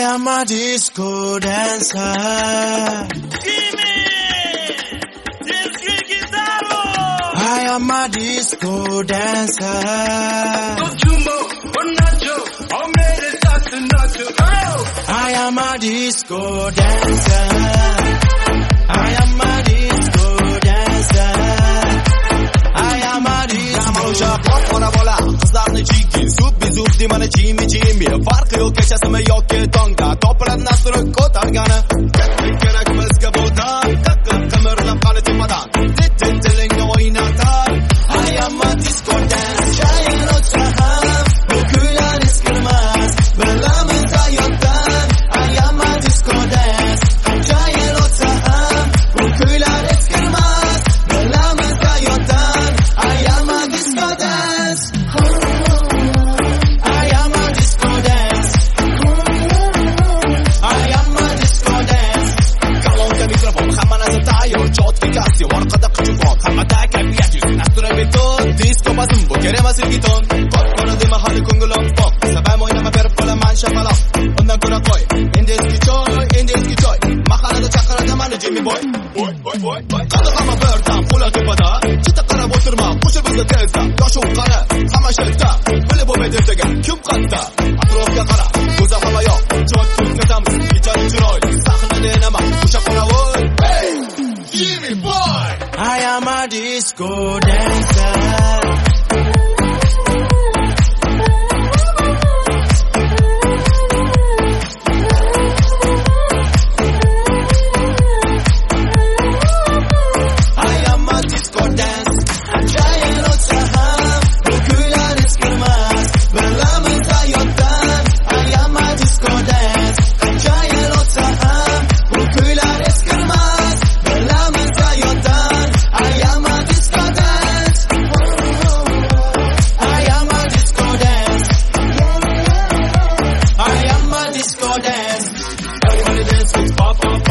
am a disco dancer. Jimmy! Disco guitarro! I am a disco dancer. I am a disco dancer. I am a disco dancer. I am a disco dancer. Ona bola, qizlarni jiggi, zub demani Jimmy. Farqi yo'q kechasimi yoki tongda, topiladi nasri ko'targani. Kerak bizga bu tong, qimirlab qani tepadan. Tilingni o'ynatar. I am a disco dancer. Chayin o'tsa ham, bu kuylar eskirmas. Bilamiz hayotdan. I am a disco dancer. Chayin o'tsa ham, bu kuylar eskirmas. Bilamiz hayotdan. I am a disco dancer. I am a disco dancer. I am a disco dancer. Kalonka mikrofon, hamma narsa tayyor, jotki kassi, orqada qichqon, hammada kayfiyat yuz, nastura beton, disco bazm, bu kerak emas ilgiton. Qora dema hali ko'nglim pok, sabam o'ynama berib qolaman shapaloq. Undan ko'ra qo'y, endi eski joy, mahallada chaqiradi mani Jimmy boy. Boy. Qani hamma birdan qo'la tepada, chita qarab o'tirma, qo'shib bizga tezda, yoshim qara, hamma shetda, bilib bo'lmaydi degan kim qatta. Atrofga qara, ko'za hava yo'q, jot ketamiz, kechani chiroyli, sahnada nima, o'sha qo'ravoy. Hey, Jimmy boy. I am a disco dancer. Everybody dance with pop.